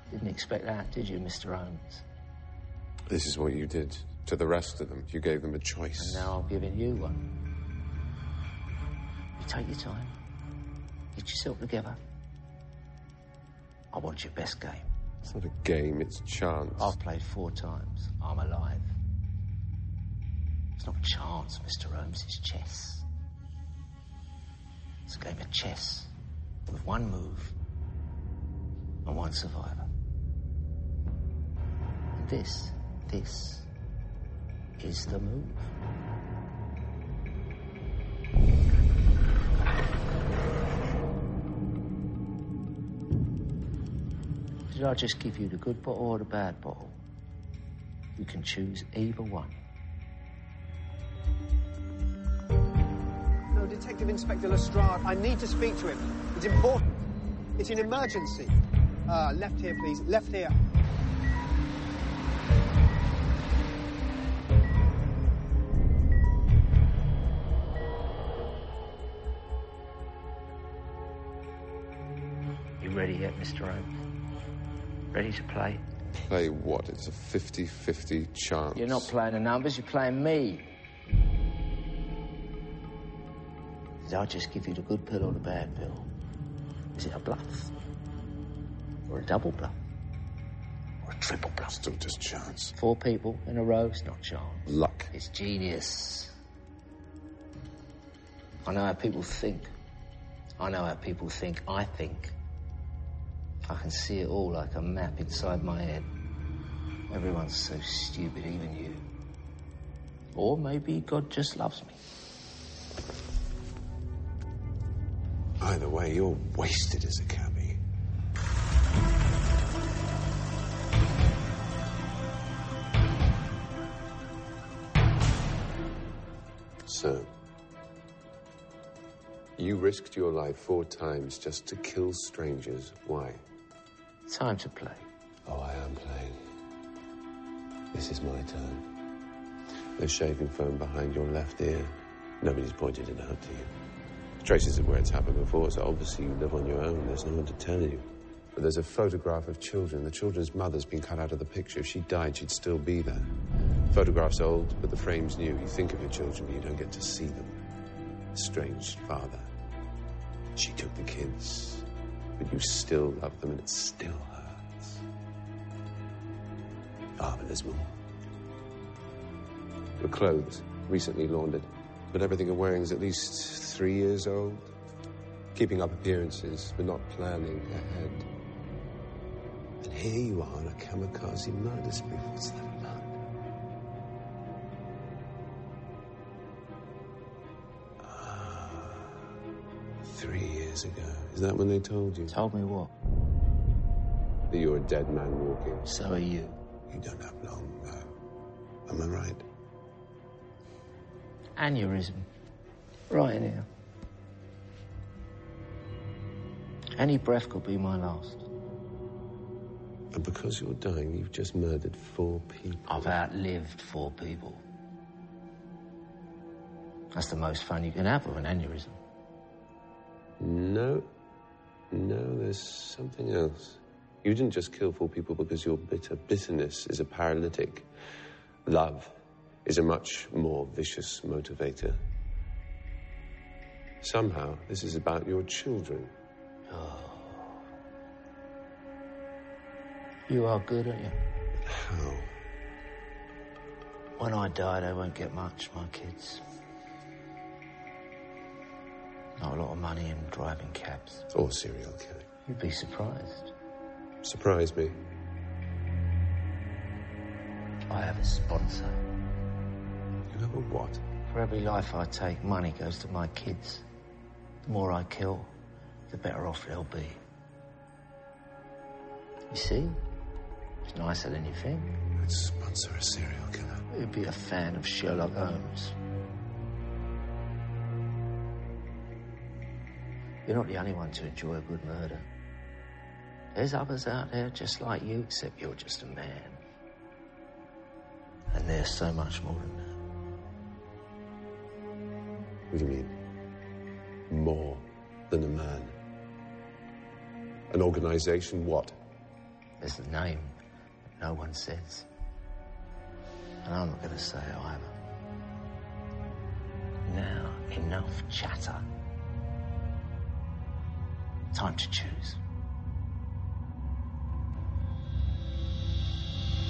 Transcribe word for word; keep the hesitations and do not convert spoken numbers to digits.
Didn't expect that, did you, Mister Holmes? This is what you did to the rest of them. You gave them a choice. And now I'm giving you one. You take your time. Get yourself together. I want your best game. It's not a game, it's chance. I've played four times. I'm alive. It's not chance, Mister Holmes, it's chess. It's a game of chess with one move and one survivor. And this, this is the move. Did I just give you the good bottle or the bad bottle? You can choose either one. No, Detective Inspector Lestrade, I need to speak to him. It's important. It's an emergency. Uh, left here, please. Left here. You ready yet, Mister Holmes? Ready to play? Play what? It's a fifty-fifty chance. You're not playing the numbers, you're playing me. Did I just give you the good pill or the bad pill? Is it a bluff? Or a double bluff? Or a triple bluff? Still just chance. Four people in a row, it's not chance. Luck. It's genius. I know how people think. I know how people think I think. I can see it all like a map inside my head. Everyone's so stupid, even you. Or maybe God just loves me. Either way, you're wasted as a cabbie. So, you risked your life four times just to kill strangers. Why? Time to play. Oh, I am playing. This is my turn. There's shaving foam behind your left ear. Nobody's pointed it out to you. Traces of where it's happened before, so obviously you live on your own. There's no one to tell you. But there's a photograph of children. The children's mother's been cut out of the picture. If she died, she'd still be there. Photograph's old, but the frame's new. You think of your children, but you don't get to see them. Estranged father. She took the kids. But you still love them, and it still hurts. Ah, but there's more. Your clothes, recently laundered, but everything you're wearing is at least three years old. Keeping up appearances, but not planning ahead. And here you are on a kamikaze murder spree. What's that about? Ah, three years ago. Is that when they told you? Told me what? That you're a dead man walking. So are you. You don't have long, though. Am I right? Aneurysm. Right in here. Any breath could be my last. And because you're dying, you've just murdered four people. I've outlived four people. That's the most fun you can have with an aneurysm. No. No, there's something else. You didn't just kill four people because you're bitter. Bitterness is a paralytic. Love is a much more vicious motivator. Somehow, this is about your children. Oh. You are good, aren't you? How? When I die, they won't get much, my kids. Not a lot of money in driving cabs. Or serial killing. You'd be surprised. Surprise me. I have a sponsor. You have a what? For every life I take, money goes to my kids. The more I kill, the better off they'll be. You see? It's nicer than you think. I'd sponsor a serial killer. You'd be a fan of Sherlock Holmes. You're not the only one to enjoy a good murder. There's others out there just like you, except you're just a man. And there's so much more than that. What do you mean? More than a man? An organization, what? There's the name that no one says. And I'm not going to say it either. Now, enough chatter. Time to choose.